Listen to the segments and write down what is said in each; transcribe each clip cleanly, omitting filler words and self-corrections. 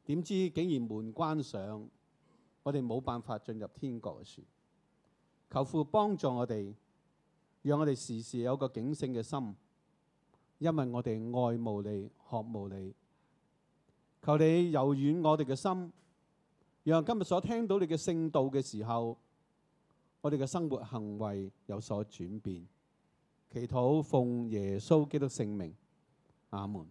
點知竟然門關上，我哋冇辦法進入天國嘅樹。求父幫助我哋，讓我哋時時有個警醒嘅心，因為我哋愛慕你、渴慕你。求你柔軟我哋嘅心，讓今日所聽到你嘅聖道嘅時候，我哋嘅生活行為有所轉變。祈禱奉耶穌基督聖名，阿門。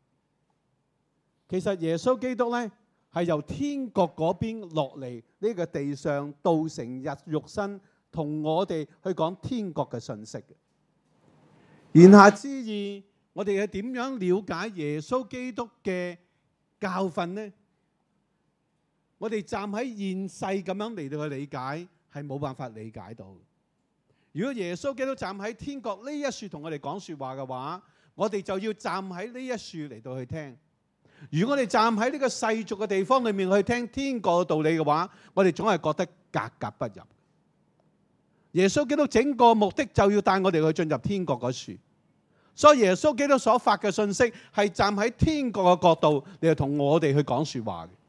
其實耶穌基督呢，係由天國嗰邊落嚟呢個地上，道成肉身，同我哋去講天國嘅信息嘅。言下之意，我哋係點樣了解耶穌基督嘅教訓呢？我哋站喺現世咁樣嚟到去理解，係冇辦法理解到。如果耶穌基督站喺天國呢一樹同我哋講說話嘅話，我哋就要站喺呢一樹嚟到去聽。如果我哋站喺呢個世俗嘅地方裏面去聽天國嘅道理嘅話，我哋總係覺得格格不入。耶穌基督整個目的就要帶我哋去進入天國嗰樹，所以耶穌基督所發嘅信息係站喺天國嘅角度嚟同我哋去講說話嘅。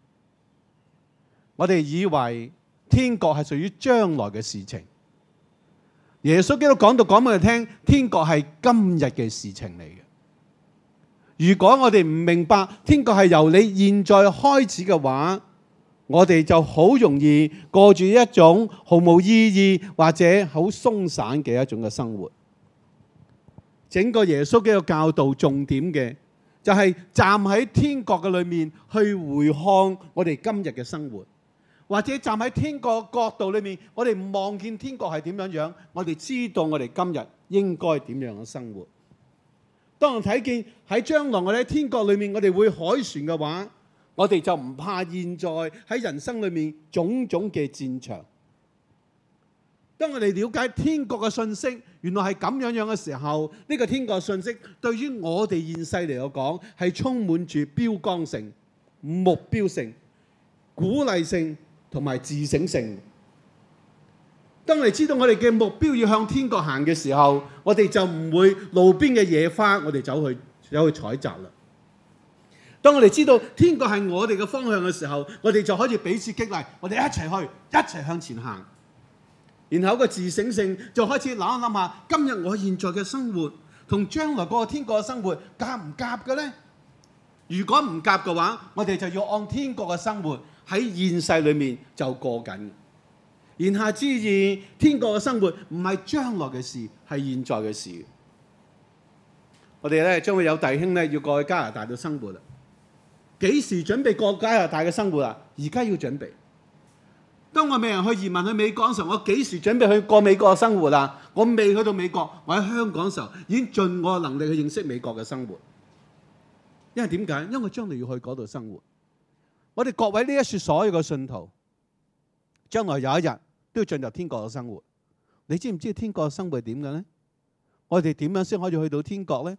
我哋以為天國係屬於將來嘅事情，耶穌基督講俾我哋聽，天國係今日嘅事情嚟嘅。如果我哋唔明白天國係由你現在開始嘅話，我哋就好容易過住一種毫無意義或者好鬆散嘅一種嘅生活。整個耶穌基督教導重點嘅就係站喺天國嘅裏面去回看我哋今日嘅生活，或者站喺天國嘅角度裏面，我哋望見天國係點樣樣，我哋知道我哋今日應該點樣嘅生活。當我睇見喺將來我哋喺天國裏面，我哋會凱旋嘅話，我哋就唔怕現在喺人生裏面種種嘅戰場。當我哋了解天國嘅信息，原來係咁樣樣嘅時候，呢個天國嘅信息對於我哋現世嚟講係充滿住標杆性、目標性、鼓勵性同埋自省性。當我哋知道我哋嘅目標要向天國行嘅時候，我哋就唔會路邊嘅野花，我哋走去採摘啦。當我哋知道天國係我哋嘅方向嘅時候，我哋就可以彼此激勵，我哋一齊去，一齊向前行。然後個自省性就開始諗一諗下，今日我現在嘅生活同將來嗰個天國嘅生活夾唔夾嘅呢？如果唔夾嘅話，我哋就要按天國嘅生活喺現世裏面就過緊。言下之意，天國嘅生活唔係將來嘅事，係現在嘅事。我哋咧將會有弟兄咧要過去加拿大度生活啦。幾時準備過加拿大嘅生活啊？而家要準備。當我未人去移民去美國嘅時候，我幾時準備去過美國嘅生活啊？我未去到美國，我喺香港嘅時候已經盡我嘅能力去認識美國嘅生活。因為點解？因為我將來要去嗰度生活。我哋各位呢一説所有嘅信徒，將來有一日都要進入天國嘅生活。你知唔知天國嘅生活係點嘅呢？我哋點樣先可以去到天國呢？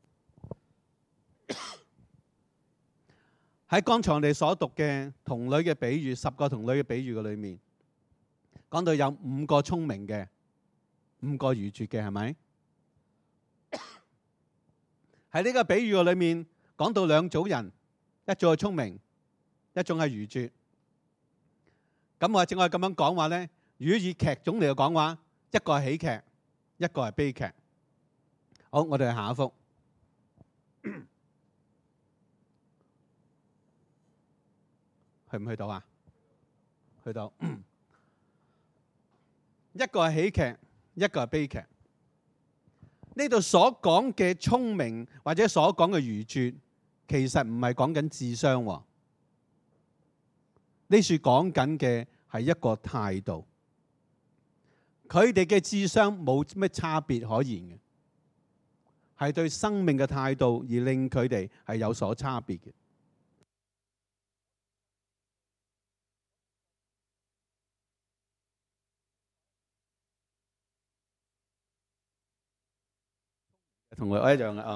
喺剛才我哋所讀嘅童女嘅比喻，10個童女嘅比喻嘅裏面，講到有5個聰明嘅，5個愚拙嘅，係咪？喺呢個比喻嘅裏面，講到2組人，一組係聰明，一種係愚拙。咁或者我咁樣講話呢，如果以劇種嚟講話，一個係喜劇，一個係悲劇。好，我哋下一幅。去唔去到啊？去到。一個係喜劇，一個係悲劇。呢度所講嘅聰明或者所講嘅愚拙，其實唔係講緊智商喎。呢處講緊嘅係一個態度。佢哋嘅智商冇咩差別可言嘅，係對生命嘅態度而令佢哋係有所差別嘅。同女我一樣嘅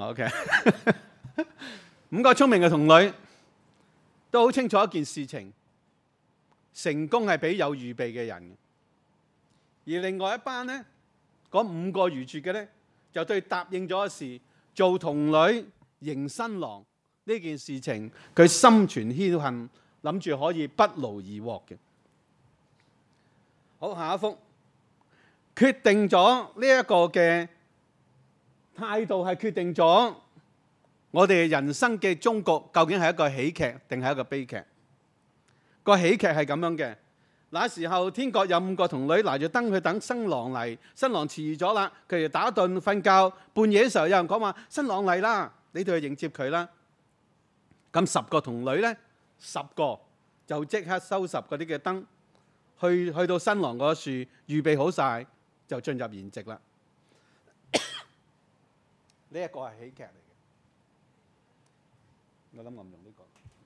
，OK。5個聰明嘅童女都好清楚一件事情，成功係俾有預備嘅人。而另外一班呢，嗰5個愚拙嘅呢，就對答應咗嘅事，做童女迎新郎呢呢件事情，佢心存僥倖，諗住可以不勞而獲嘅。好，下一幅，決定咗呢一個嘅態度，係決定咗我哋人生嘅終局究竟係一個喜劇定係一個悲劇。個喜劇係咁樣嘅，那時候天國有5個童女拿住燈去等新郎嚟，新郎遲咗啦，佢哋打盹瞓覺，半夜嘅時候有人講話新郎嚟啦，你哋去迎接佢啦。咁10個童女呢，10個就即刻收拾嗰啲嘅燈，去到新郎嗰樹預備好晒，就進入筵席啦。呢一個係喜劇嚟嘅，我諗我唔用呢個。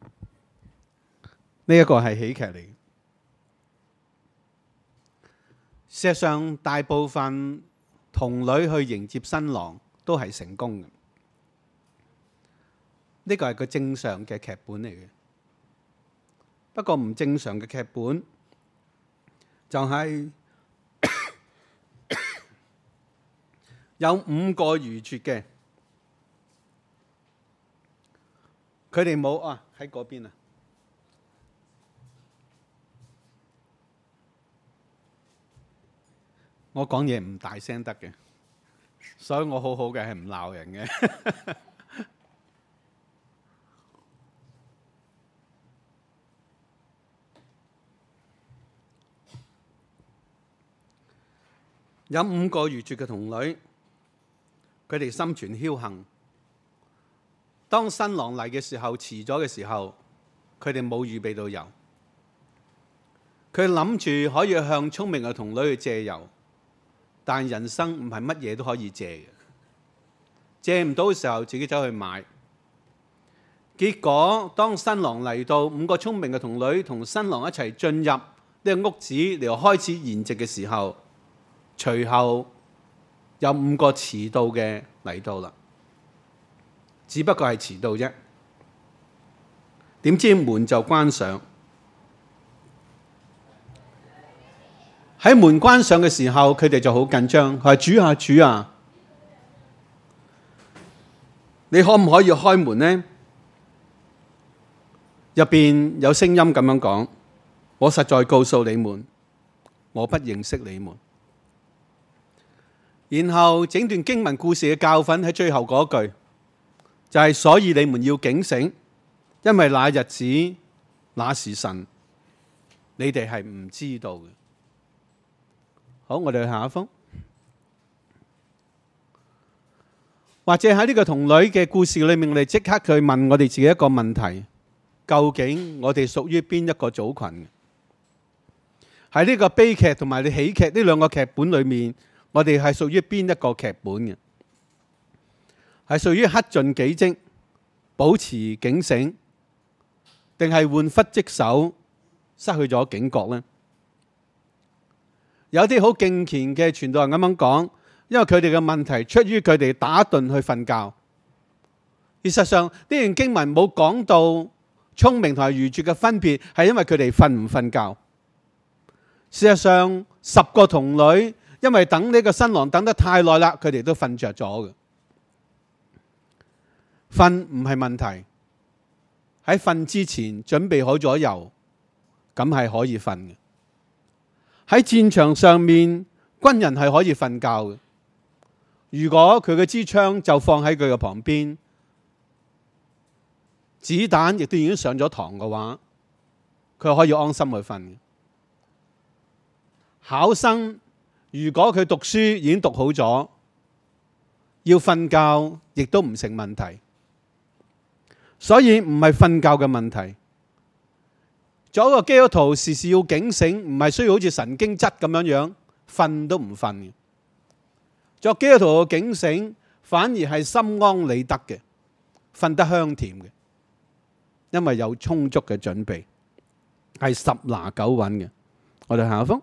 呢一個係喜劇嚟嘅。事實上，大部分童女去迎接新郎都係成功嘅。呢個係個正常嘅劇本嚟嘅。不過唔正常嘅劇本就係有5個愚拙嘅，佢哋冇喺嗰邊啊。我講嘢唔大聲得嘅，所以我好好嘅係唔鬧人嘅。有5個愚拙嘅童女，佢哋心存僥倖。當新郎嚟嘅時候，遲咗嘅時候，佢哋冇預備到油。佢諗住可以向聰明嘅童女去借油。但人生唔係乜嘢都可以借嘅，借唔到嘅時候自己走去買。結果當新郎嚟到，5個聰明嘅童女同新郎一齊進入呢個屋子嚟開始筵席嘅時候，隨後有5個遲到嘅嚟到啦，只不過係遲到啫。點知門就關上。喺門關上嘅時候，佢哋就好緊張。佢話：主啊，主啊，你可唔可以開門呢？入邊有聲音咁樣講：我實在告訴你們，我不認識你們。然後整段經文故事嘅教訓喺最後嗰句，就係所以你們要警醒，因為那日子、那時辰，你哋係唔知道嘅。好，我哋去下一幅。或者喺呢個童女嘅故事裏面，我哋即刻去問我哋自己一個問題：究竟我哋屬於邊一個組群？喺呢個悲劇同埋你喜劇呢兩個劇本裏面，我哋係屬於邊一個劇本嘅？係屬於克盡己職、保持警醒，定係玩忽職守、失去咗警覺呢？有啲好敬虔嘅傳道人咁樣講，因為佢哋嘅問題出於佢哋打盹去瞓覺。事實上，呢段經文冇講到聰明同埋愚拙嘅分別，係因為佢哋瞓唔瞓覺。事實上，10個童女因為等呢個新郎等得太耐啦，佢哋都瞓着咗嘅。瞓唔係問題，喺瞓之前準備好咗油，咁係可以瞓嘅。喺戰場上面，軍人係可以瞓覺嘅。如果佢嘅支槍就放喺佢嘅旁邊，子彈亦都已經上咗膛嘅話，佢可以安心去瞓。考生如果佢讀書已經讀好咗，要瞓覺亦都唔成問題。所以唔係瞓覺嘅問題。做一個基督徒，時時要警醒，唔係需要好似神經質咁樣瞓都唔瞓嘅。做基督徒嘅警醒，反而係心安理得嘅，瞓得香甜嘅，因為有充足嘅準備，係10拿9穩嘅。我哋下一幅，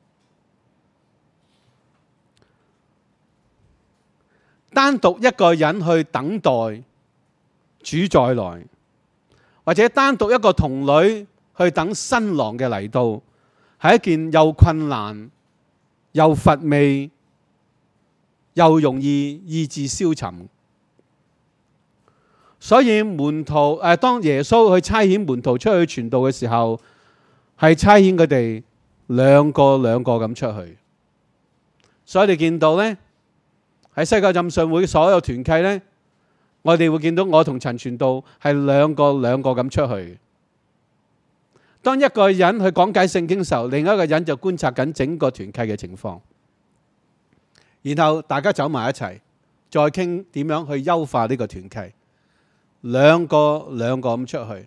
單獨一個人去等待主再來，或者單獨一個童女去等新郎嘅嚟到，係一件又困難又乏味又容易意志消沉。 所以門徒當耶穌去差遣門徒出去傳道嘅時候，係差遣佢哋兩個咁出去。所以你見到呢，喺西九浸信會所有團契呢，我哋會見到我同陳傳道係兩個咁出去。當一個人去講解聖經嘅時候，另一個人就觀察緊整個團契嘅情況，然後大家走埋一齊，再傾點樣去優化呢個團契。兩個咁出去。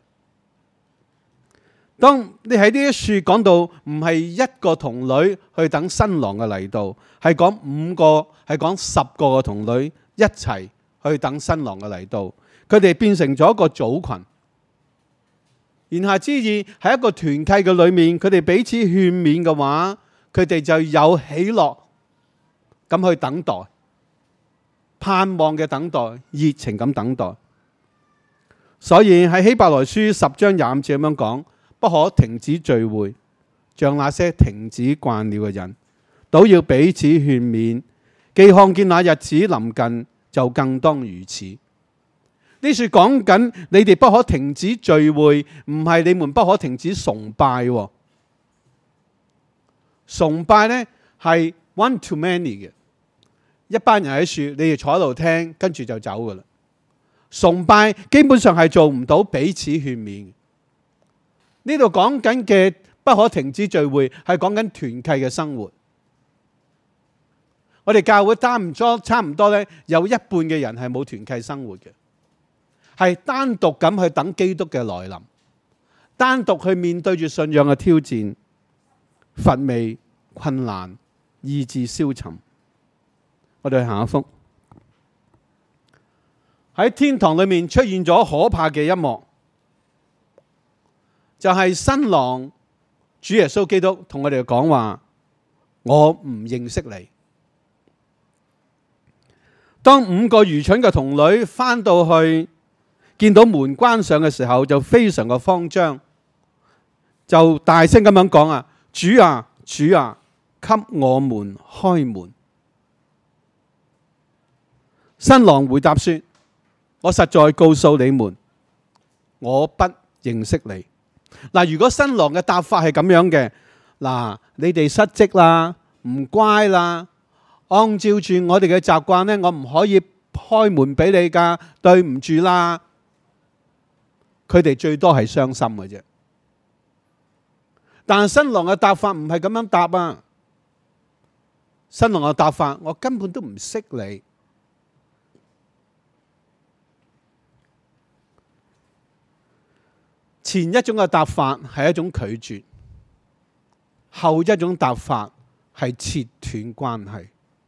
當你喺呢一處講到唔係一個童女去等新郎嘅嚟到，係講5個，係講10個嘅童女一齊去等新郎嘅嚟到，佢哋變成咗一個組群。言下之意喺一個團契嘅裏面，佢哋彼此勸勉嘅話，佢哋就有喜樂咁去等待，盼望嘅等待，熱情咁等待。所以喺希伯來書10章25節咁樣講，不可停止聚會，像那些停止慣了嘅人，都要彼此勸勉。既看見那日子臨近，就更當如此。呢處講緊你哋不可停止聚會，唔係你們不可停止崇拜。崇拜呢係 one to many 嘅，一班人喺處，你哋坐喺度聽，跟住就走噶啦。崇拜基本上係做唔到彼此勸勉。呢度講緊嘅不可停止聚會，係講緊團契嘅生活。我哋教會差唔多咧，有一半嘅人係冇團契生活嘅，係單獨咁去等基督嘅來臨，單獨去面對住信仰嘅挑戰、乏味、困難、意志消沉。我哋去下一幅。喺天堂裏面出現咗可怕嘅一幕，就係新郎主耶穌基督同我哋講話：我唔認識你。當5個愚蠢嘅童女返到去，見到門關上嘅時候，就非常嘅慌張，就大聲咁樣講啊：主啊，主啊，給我們開門。新郎回答說：我實在告訴你們，我不認識你。嗱，如果新郎嘅答法係咁樣嘅，嗱，你哋失職啦，唔乖啦，按照住我哋嘅習慣呢，我唔可以開門俾你噶，對唔住啦。佢哋最多係傷心嘅啫。但係新郎嘅答法唔係咁樣答啊。新郎嘅答法，我根本都唔識你。前一種嘅答法係一種拒絕，後一種答法係切斷關係。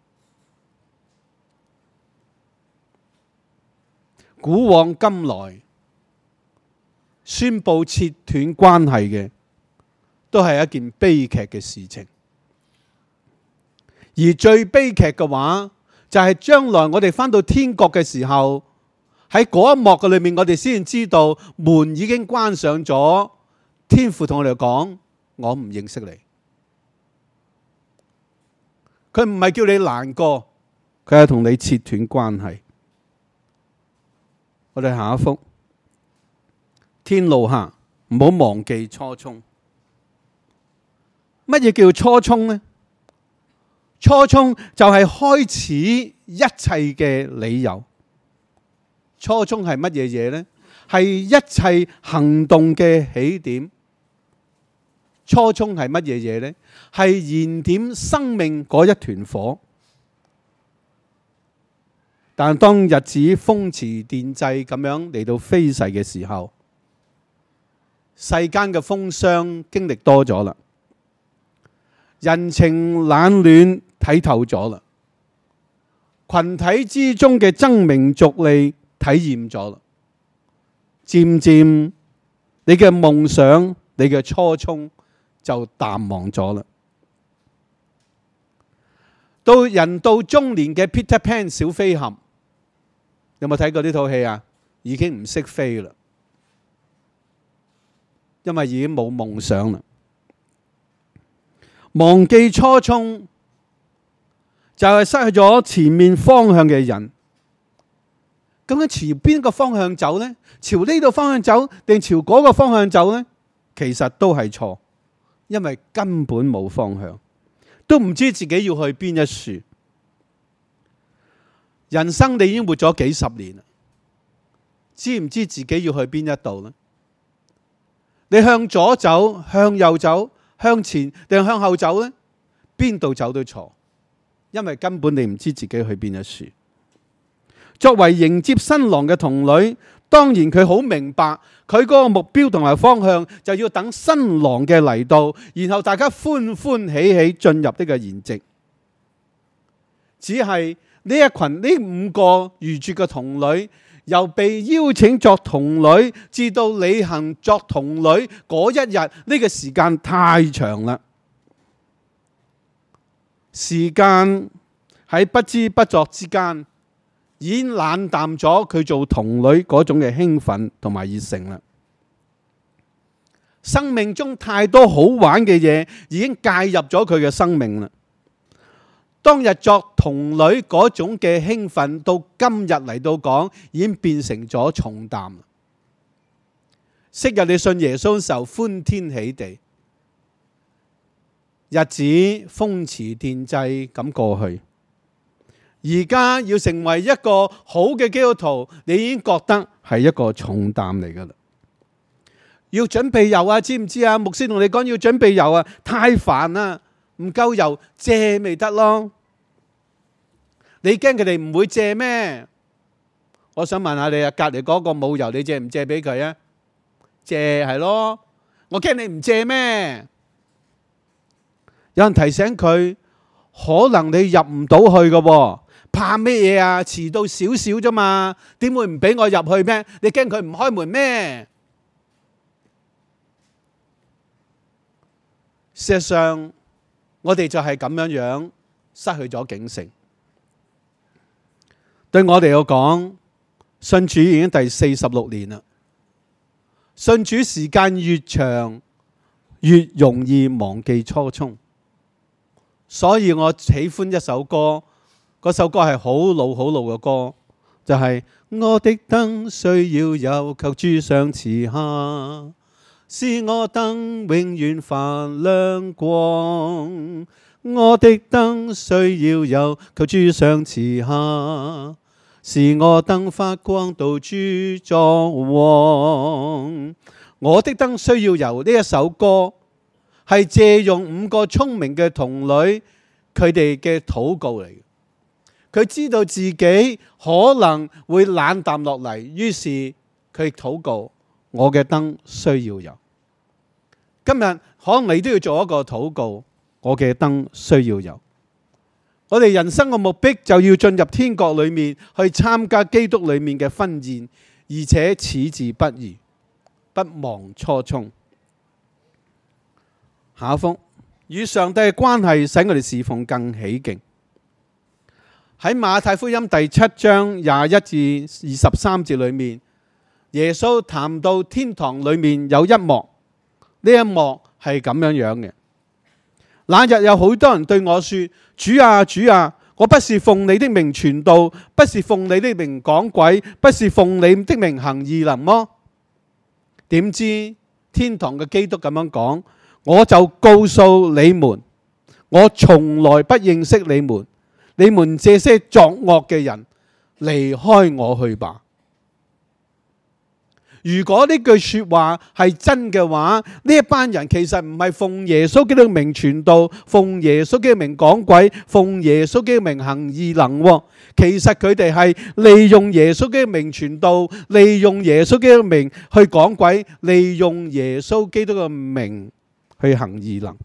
古往今來，宣布切斷關係嘅，都係一件悲劇嘅事情。而最悲劇嘅話，就係將來我哋返到天國嘅時候，喺嗰一幕嘅裏面，我哋先知道門已經關上咗。天父同我哋講：我唔認識你。佢唔係叫你難過，佢係同你切斷關係。我哋下一幅。天路客，唔好忘記初衷。乜嘢叫初衷呢？初衷就係開始一切嘅理由。初衷係乜嘢嘢呢？係一切行動嘅起點。初衷係乜嘢嘢呢？係燃點生命嗰一團火。但當日子風馳電掣咁樣嚟到飛逝嘅時候，世間嘅風霜經歷多咗啦，人情冷暖睇透咗啦，群體之中嘅爭名逐利體驗咗啦，漸漸你嘅夢想、你嘅初衷就淡忘咗啦。到人到中年嘅 Peter Pan 小飛俠，有冇睇過呢套戲啊？已經唔識飛啦，因為已經冇夢想啦。忘記初衷就係失去咗前面方向嘅人， 究竟朝邊個方向走呢？朝呢度方向走定朝嗰個方向走呢？其實都係錯，因為根本冇方向，都唔知自己要去邊一處。人生你已經活咗幾十年啦，知唔知自己要去邊一度呢？你向左走、向右走、向前定向後走呢？邊度走都錯，因為根本你唔知自己去邊一處。作為迎接新郎嘅童女，當然佢好明白佢嗰個目標同埋方向，就要等新郎嘅嚟到，然後大家歡歡喜喜進入呢個筵席。只係呢一群呢5個愚拙嘅童女，由被邀請作童女，至到履行作童女嗰一日，呢個時間太長啦。時間喺不知不覺之間，已經冷淡咗佢做童女嗰種嘅興奮同埋熱誠啦。生命中太多好玩嘅嘢已經介入咗佢嘅生命啦。當日作童女嗰種嘅興奮，到今日嚟到講，已經變成咗重擔。昔日你信耶穌嘅時候歡天喜地，日子風馳電掣咁過去。而家要成為一個好嘅基督徒，你已經覺得係一個重擔嚟噶啦。要準備油啊，知唔知啊？牧師同你講要準備油啊，太煩啦，唔夠油借咪得咯。你驚佢哋唔會借咩？我想問下你啊，隔籬嗰個冇油，你借唔借俾佢啊？借係咯，我驚你唔借咩？有人提醒佢，可能你入唔到去噶，怕咩嘢啊？遲到少少啫嘛，點會唔俾我入去咩？你驚佢唔開門咩？事實上，我哋就係咁樣樣失去咗警醒。對我哋嚟講，信主已經第46年啦。信主時間越長，越容易忘記初衷。所以我喜歡一首歌，嗰首歌係好老好老嘅歌，就係我的燈需要有，求主賞賜下，使我燈永遠發亮光。我的燈需要有，求主賞賜下，使我燈發光到主作王。我的燈需要有呢一首歌，係借用5個聰明嘅童女佢哋嘅禱告嚟。佢知道自己可能會冷淡落嚟，於是佢禱告：我嘅燈需要有。今日可能你都要做一個禱告：我嘅燈需要有。我哋人生嘅目的就要進入天國裏面，去參加基督裏面嘅婚宴，而且矢志不移，不忘初衷。下一幅，與上帝嘅關係使我哋侍奉更起勁。喺馬太福音第7章21至23節裏面，耶穌談到天堂裏面有一幕，呢一幕係咁樣樣嘅。那日有好多人對我說：主啊，主啊，我不是奉你的名傳道，不是奉你的名趕鬼，不是奉你的名行異能麼？點知天堂嘅基督咁樣講：我就告訴你們，我從來不認識你們，你們這些作惡嘅人，離開我去吧。如果呢句說話係真嘅話，呢一班人其實唔係奉耶穌基督名傳道，奉耶穌基督名趕鬼，奉耶穌基督名行異能。其實佢哋係利用耶穌基督名傳道，利用耶穌基督名去趕鬼，利用耶穌基督嘅名去行異能。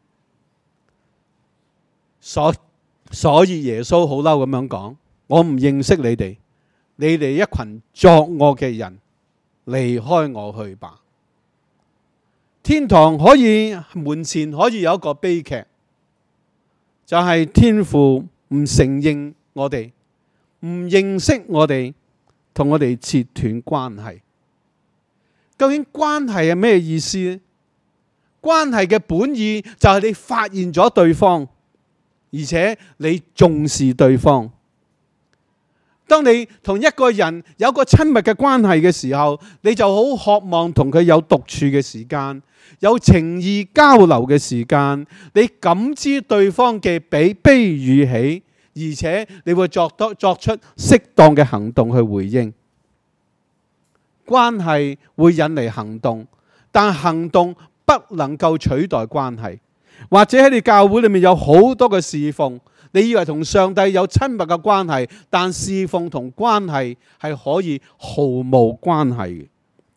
所以耶穌好嬲咁樣講：我唔認識你哋，你哋一群作惡嘅人，離開我去吧。天堂可以門前可以有一個悲劇，就係天父唔承認我哋，唔認識我哋，同我哋切斷關係。究竟關係係咩意思呢？關係嘅本意就係你發現咗對方，而且你重視對方。 當你同一個人有個親密嘅關係嘅時候，你就好渴望同佢有獨處嘅時間，有情意交流嘅時間，你感知對方嘅悲與喜，而且你會作出適當嘅行動去回應。關係會引嚟行動，但行動不能夠取代關係。或者喺你教會裏面有好多嘅侍奉，你以為同上帝有親密嘅關係，但侍奉同關係係可以毫無關係嘅。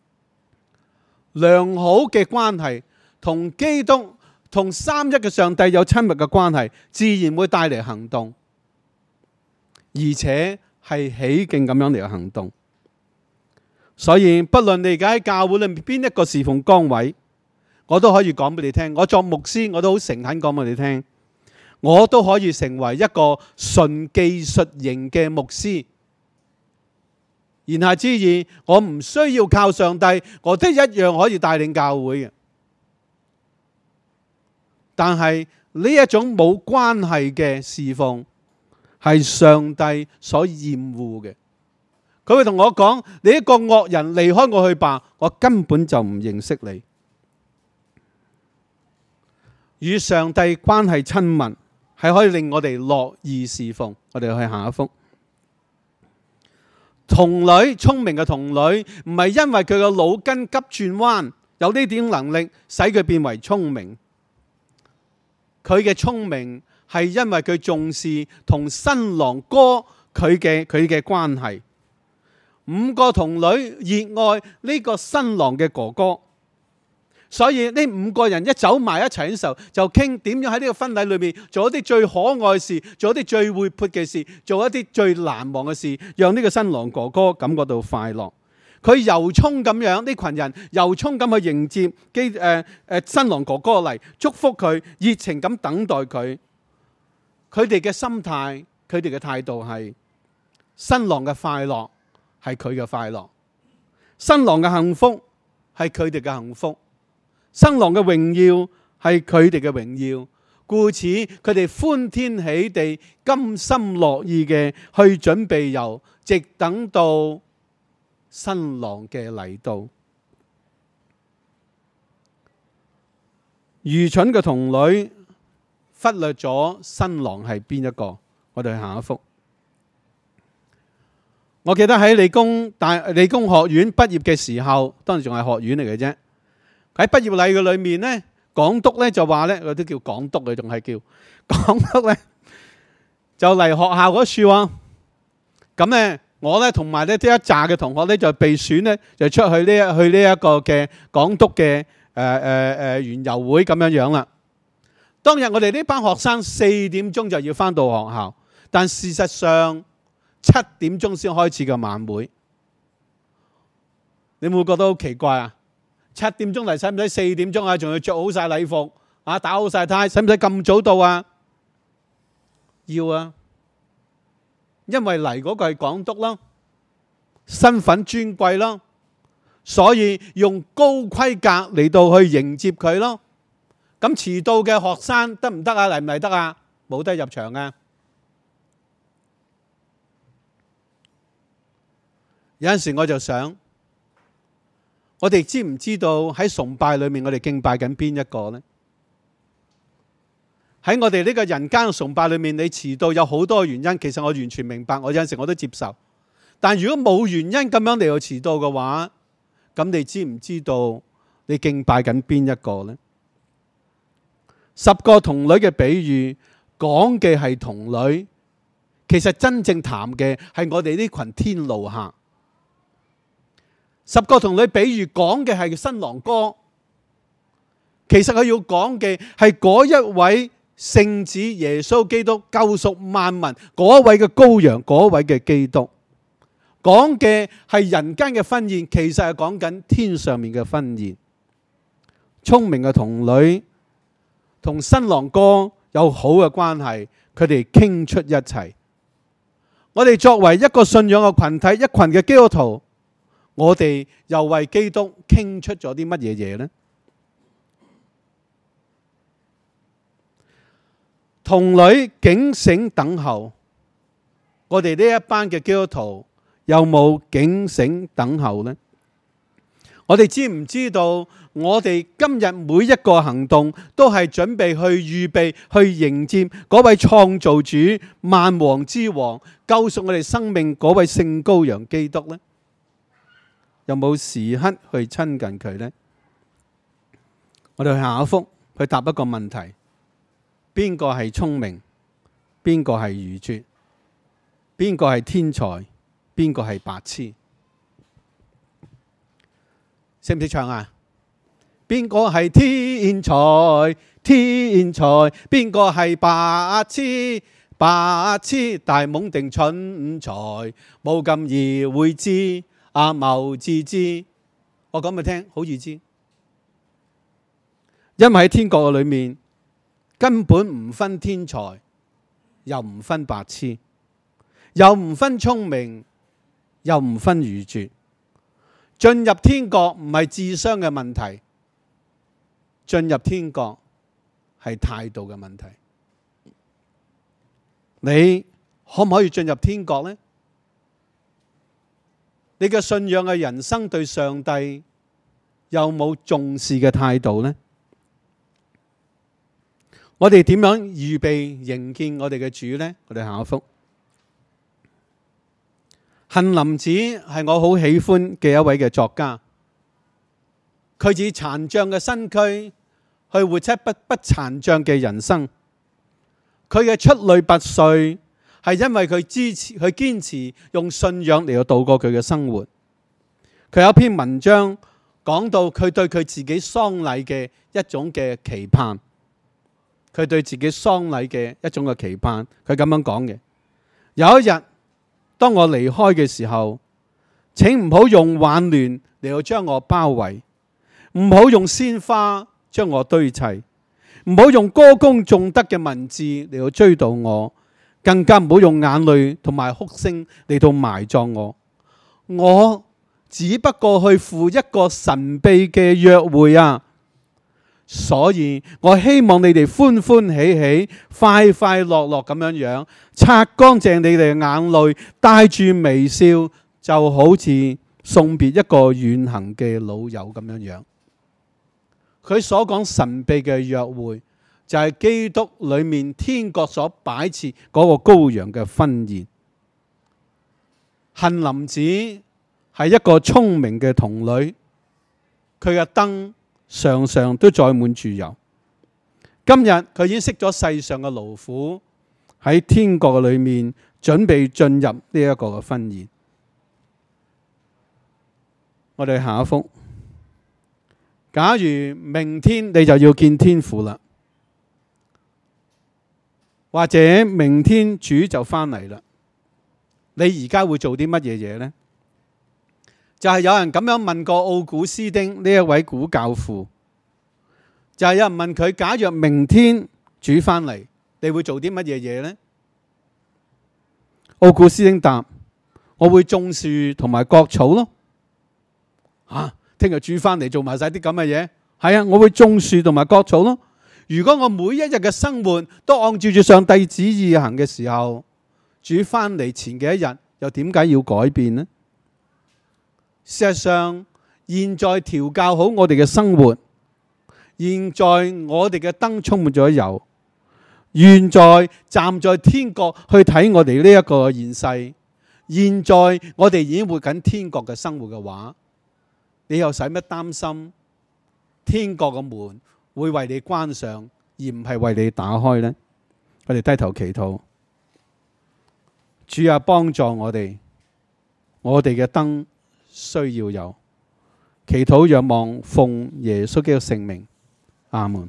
良好嘅關係同基督同三一嘅上帝有親密嘅關係，自然會帶嚟行動，而且係起勁咁樣嚟嘅行動。所以不論你而家喺教會裏面邊一個侍奉崗位，我都可以講俾你聽，我作牧師我都好誠懇講俾你聽，我都可以成為一個純技術型嘅牧師。言下之意，我唔需要靠上帝，我都一樣可以帶領教會嘅。但係呢一種冇關係嘅侍奉，係上帝所厭惡嘅。佢會同我講：你一個惡人，離開我去吧，我根本就唔認識你。與上帝關係親密，係可以令我哋樂意侍奉。我哋去下一幅。童女，聰明嘅童女，唔係因為佢嘅腦筋急轉彎，有呢點能力使佢變為聰明。佢嘅聰明係因為佢重視同新郎哥佢嘅關係。五個童女熱愛呢個新郎嘅哥哥，所以呢五個人一走埋一齊嘅時候，就傾點樣喺呢個婚禮裏面做一啲最可愛嘅事，做一啲最活潑嘅事，做一啲最難忘嘅事，讓呢個新郎哥哥感覺到快樂。佢由衷咁樣，呢群人由衷咁去迎接新郎哥哥嚟，祝福佢，熱情咁等待佢。佢哋嘅心態，佢哋嘅態度係新郎嘅快樂係佢嘅快樂，新郎嘅幸福係佢哋嘅幸福，新郎嘅榮耀係佢哋嘅榮耀。故此佢哋歡天喜地、甘心樂意嘅去準備遊，直等到新郎嘅嚟到。愚蠢嘅童女忽略咗新郎係邊一個。我哋去下一幅。我記得喺理工學院畢業嘅時候，當時仲係學院嚟嘅啫。喺畢業禮嘅裏面呢，港督呢就話呢，佢都叫港督，佢仲係叫港督呢，就嚟學校嗰處喎。咁呢，我呢同埋呢一紮嘅同學呢就被選呢，就出去呢一個嘅港督嘅園遊會咁樣樣啦。當日我哋呢班學生4點鐘就要返到學校，但事實上7點鐘先開始嘅晚會。你會唔會覺得好奇怪啊？7點鐘嚟，使唔使4點鐘啊？仲要着好晒禮服啊，打好晒呔，使唔使咁早到啊？要啊，因為嚟嗰個係港督啦，身份尊貴啦，所以用高規格嚟到去迎接佢咯。咁遲到嘅學生得唔得啊？嚟唔嚟得啊？冇得入場啊！有陣時我就想，我哋知唔知道喺崇拜裏面我哋敬拜緊邊一個呢？喺我哋呢個人間嘅崇拜裏面，你遲到有好多原因，其實我完全明白，我有陣時我都接受。但如果冇原因咁樣嚟到遲到嘅話，咁你知唔知道你敬拜緊邊一個呢？10個童女嘅比喻講嘅係童女，其實真正談嘅係我哋呢群天路客。10個童女比喻講嘅係新郎哥，其實佢要講嘅係嗰一位聖子耶穌基督救贖萬民嗰一位嘅羔羊，嗰一位嘅基督。講嘅係人間嘅婚宴，其實係講緊天上面嘅婚宴。聰明嘅童女同新郎哥有好嘅關係，佢哋傾出一切。我哋作為一個信仰嘅群體，一群嘅基督徒，我哋又為基督傾出咗啲乜嘢嘢呢？童女警醒等候， 我哋呢一班嘅基督徒有冇警醒等候呢？我哋知唔知道我哋今日每一個行動都係準備去預備去迎接嗰位創造主、萬王之王、救贖我哋生命嗰位聖羔羊基督呢？有冇時刻去親近佢呢？我哋去下一幅去答一個問題：邊個係聰明？邊個係愚拙？邊個係天才？邊個係白痴？識唔識唱啊？邊個係天才？天才？邊個係白痴？白痴？大懵定蠢材？冇咁易會知，阿謀自知。我講俾你聽，好易知，因為喺天國嘅裏面根本唔分天才，又唔分白痴，又唔分聰明，又唔分愚拙。進入天國唔係智商嘅問題，進入天國係態度嘅問題。你可唔可以進入天國呢？你嘅信仰嘅人生對上帝有冇重視嘅態度呢？我哋點樣預備迎見我哋嘅主呢？我哋下一幅。杏林子係我好喜歡嘅一位嘅作家，佢以殘障嘅身軀去活出不殘障嘅人生。佢嘅出類拔萃係因為佢堅持用信仰嚟到度過佢嘅生活。佢有一篇文章講到佢對佢自己喪禮嘅一種嘅期盼，佢對自己喪禮嘅一種嘅期盼，佢咁樣講嘅：有一日，當我離開嘅時候，請唔好用輓聯嚟到將我包圍，唔好用鮮花將我堆砌，唔好用歌功頌德嘅文字嚟到追悼我，更加唔好用眼淚同埋哭聲嚟到埋葬我。我只不過去赴一個神秘嘅約會啊！所以我希望你哋歡歡喜喜、快快樂樂咁樣擦乾淨你哋嘅眼淚，帶住微笑，就好似送別一個遠行嘅老友咁樣。佢所講神秘嘅約會，就係基督裏面天國所擺設嗰個羔羊嘅婚宴。杏林子係一個聰明嘅童女，佢嘅燈常常都載滿住油。今日佢已經熄咗世上嘅勞苦，喺天國裏面準備進入呢一個嘅婚宴。我哋下一幅。假如明天你就要見天父啦，或者明天主就翻嚟啦，你而家會做啲乜嘢嘢呢？就係有人咁樣問過奧古斯丁呢一位古教父，就係有人問佢：假若明天主翻嚟，你會做啲乜嘢嘢呢？奧古斯丁答：我會種樹同埋割草咯。聽日主翻嚟做埋晒啲咁嘅嘢？係啊，我會種樹同埋割草咯。如果我每一日嘅生活都按照住上帝旨意行嘅時候，主翻嚟前嘅一日又點解要改變呢？事實上，現在調教好我哋嘅生活，現在我哋嘅燈充滿咗油，現在站在天國去睇我哋呢一個現世，現在我哋已經活緊天國嘅生活嘅話，你又使乜擔心天國嘅門會為你關上，而唔係為你打開呢？我哋低頭祈禱，主啊，幫助我哋嘅燈需要有。祈禱仰望奉耶穌基督聖名，阿門。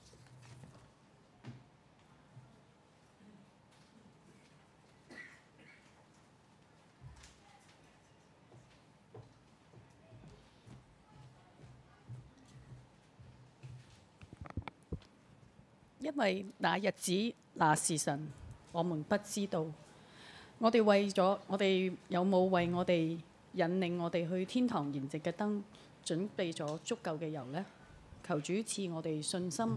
因為那日子那時辰，我們不知道。我哋有冇為我哋引領我哋去天堂筵席嘅燈準備咗足夠嘅油呢？求主賜我哋信心，